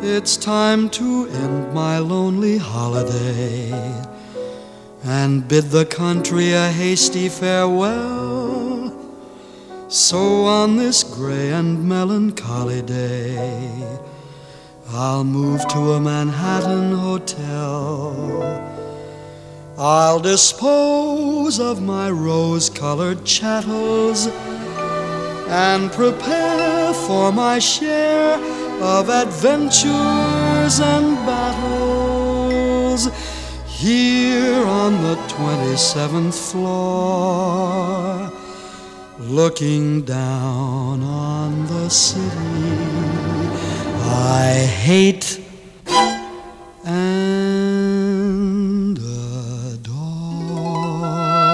It's time to end my lonely holiday and bid the country a hasty farewell. So on this gray and melancholy day, I'll move to a Manhattan hotel. I'll dispose of my rose-colored chattels and prepare for my share of adventures and battles here on the 27th floor, looking down on the city I hate and adore.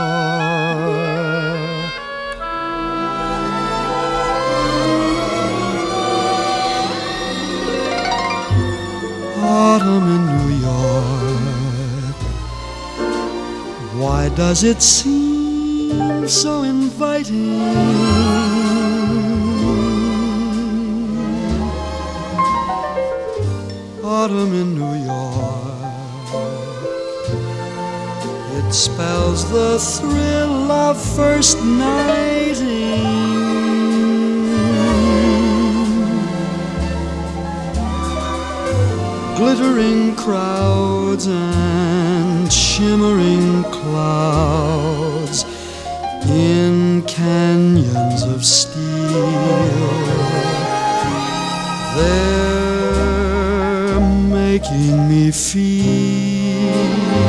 Autumn in New York, why does it seem so inviting? Autumn in New York, it spells the thrill of first nighting. Glittering crowds and shimmering clouds in canyons of steel, they're making me feel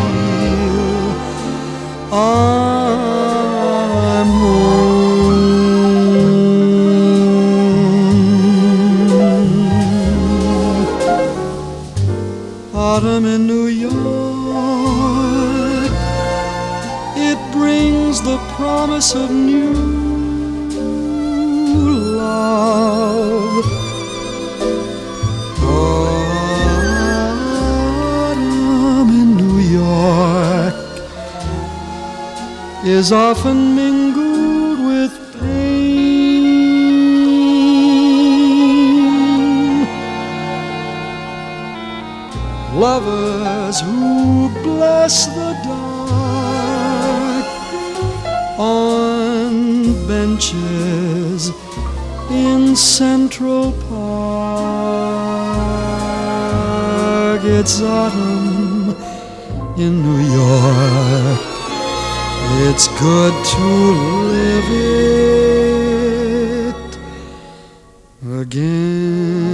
I'm home. Autumn in New York, it brings the promise of new love. Autumn in New York is often mingled with pain. Lovers who bless the dark on benches in Central Park. It's autumn in New York. It's good to live it again.